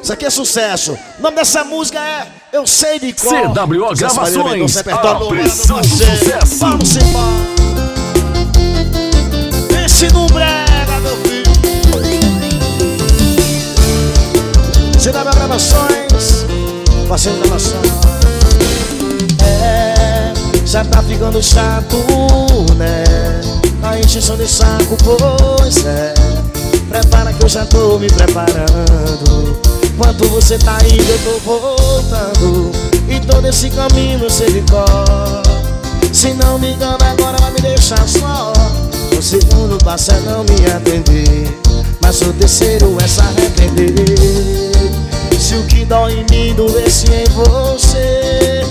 Isso aqui é sucesso. O nome dessa música é Eu Sei de Cor. CWO Gravações, a pressão do sucesso. Vamos embora. Esse não brega, meu filho. CWO Gravações, fazendo gravações. Já tá ficando chato, né? A encheção de saco, pois é. Prepara que eu já tô me preparando. Enquanto você tá indo, eu tô voltando. E todo esse caminho eu sei de cor. Se não me engano, agora vai me deixar só. O segundo passo é não me atender, mas o terceiro é se arrepender. Se o que dói em mim doesse em você,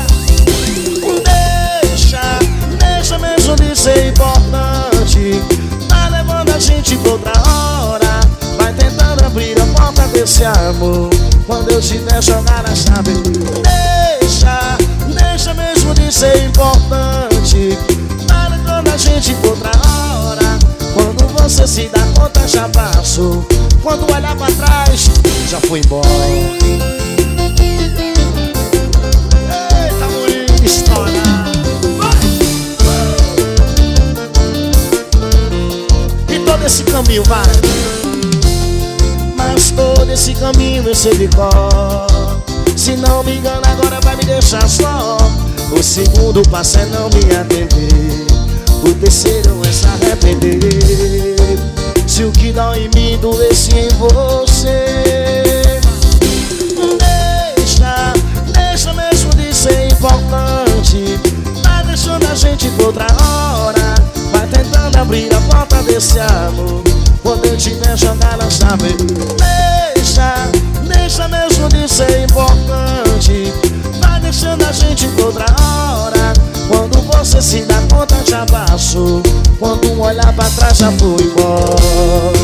deixa mesmo de ser importante. Tá levando a gente pra outra hora. Vai tentando abrir a porta desse amor. Quando eu tiver jogar a chave, deixa mesmo de ser importante. Tá levando a gente pra outra hora. Quando você se dá conta já passou. Quando olhar pra trás, já foi embora. Eita, Murilo, história. Esse caminho vai, mas todo esse caminho eu sei de cor. Se não me engano, agora vai me deixar só. O segundo passo é não me atender, o terceiro é se arrepender. Se o que dói em mim doesse em você, deixa mesmo de ser importante. Tá deixando a gente por outra hora. Vai tentando abrir a porta desse amor. Quando eu tiver jogado a chave, deixa mesmo de ser importante. Vai deixando a gente por outra hora. Quando você se dá conta já passou. Quando um olhar pra trás já foi embora.